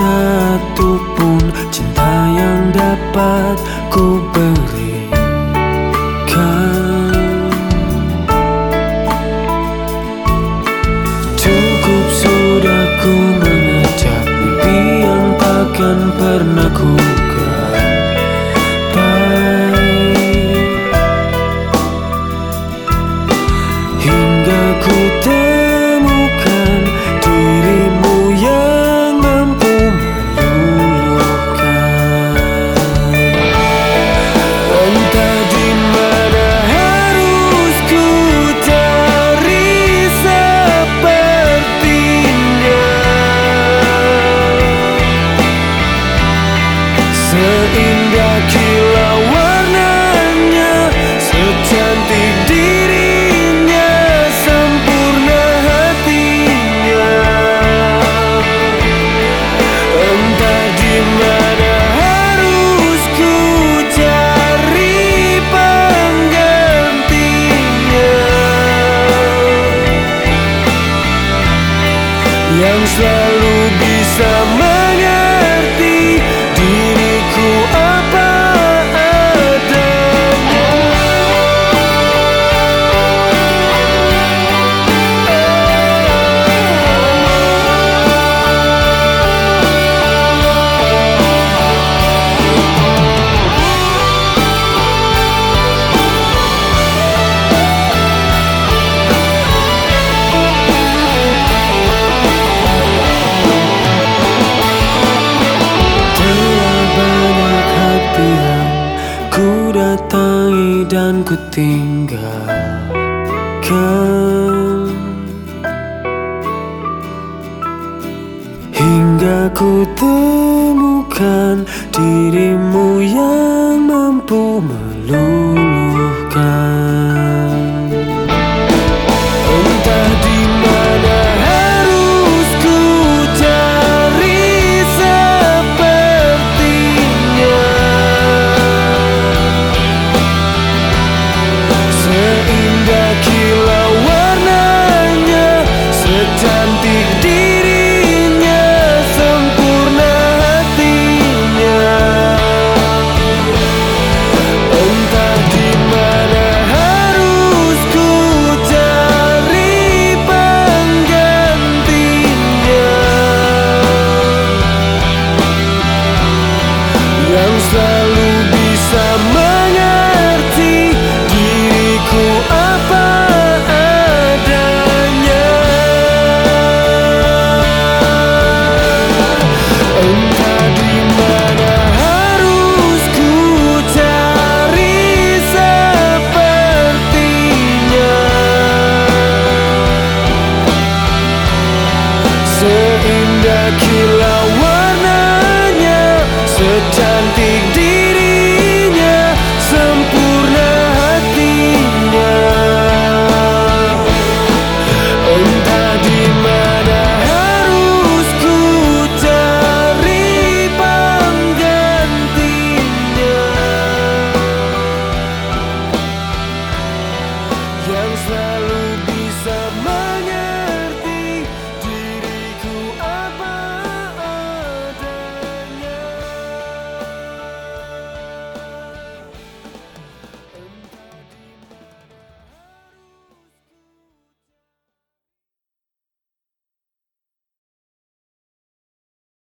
satupun cinta yang dapat ku berikan. Cukup sudah ku mengejar mimpi yang takkan pernah ku gapai, hingga ku temukan dirimu yang mampu meluluhkan. Entah di mana harus ku cari sepertinya, seindah kilau warnanya, secantik dirinya, sempurna hatinya. Entah di mana harus ku cari penggantinya, yang selalu bisa mengerti diriku apa adanya. Telah banyak hati yang ku datangi dan ku tinggalkan, hingga ku temukan dirimu yang mampu meluluhkan. Entah di mana harus ku cari sepertinya, seindah kilau warnanya, secantik dirinya, sempurna hatinya. Entah di mana harus ku cari penggantinya, yang selalu bisa mengerti diriku apa adanya. Entah di mana harus ku cari sepertinya, seindah kilau